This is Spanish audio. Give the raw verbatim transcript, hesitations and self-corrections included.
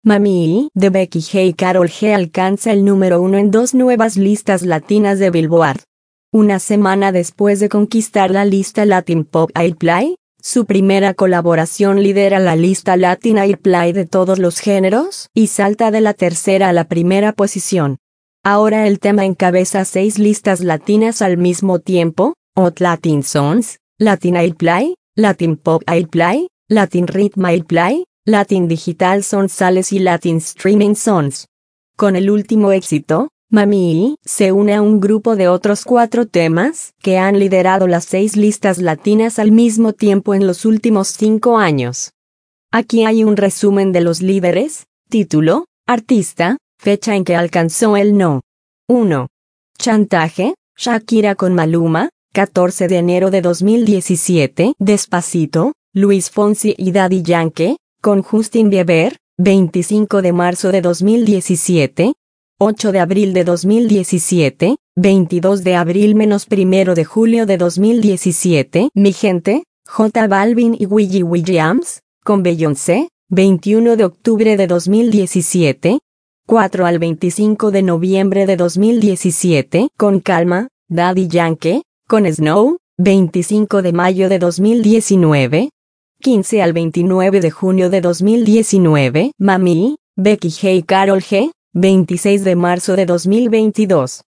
Mami de Becky G y Karol G alcanza el número uno en dos nuevas listas latinas de Billboard. Una semana después de conquistar la lista Latin Pop Airplay, su primera colaboración lidera la lista Latin Airplay de todos los géneros y salta de la tercera a la primera posición. Ahora el tema encabeza seis listas latinas al mismo tiempo: Hot Latin Songs, Latin Airplay, Latin Pop Airplay, Latin Rhythm Airplay, Latin Digital Songs Sales y Latin Streaming Songs. Con el último éxito, Mami se une a un grupo de otros cuatro temas que han liderado las seis listas latinas al mismo tiempo en los últimos cinco años. Aquí hay un resumen de los líderes: título, artista, fecha en que alcanzó el no. uno. Chantaje, Shakira con Maluma, catorce de enero de dos mil diecisiete. Despacito, Luis Fonsi y Daddy Yankee, con Justin Bieber, veinticinco de marzo de dos mil diecisiete. ocho de abril de dos mil diecisiete, veintidós de abril menos primero de julio de dos mil diecisiete. Mi gente, J Balvin y Willy Williams, con Beyoncé, veintiuno de octubre de dos mil diecisiete. cuatro al veinticinco de noviembre de dos mil diecisiete. Con Calma, Daddy Yankee, con Snow, veinticinco de mayo de dos mil diecinueve. quince al veintinueve de junio de dos mil diecinueve. Mami, Becky G y Karol G, veintiséis de marzo de dos mil veintidós.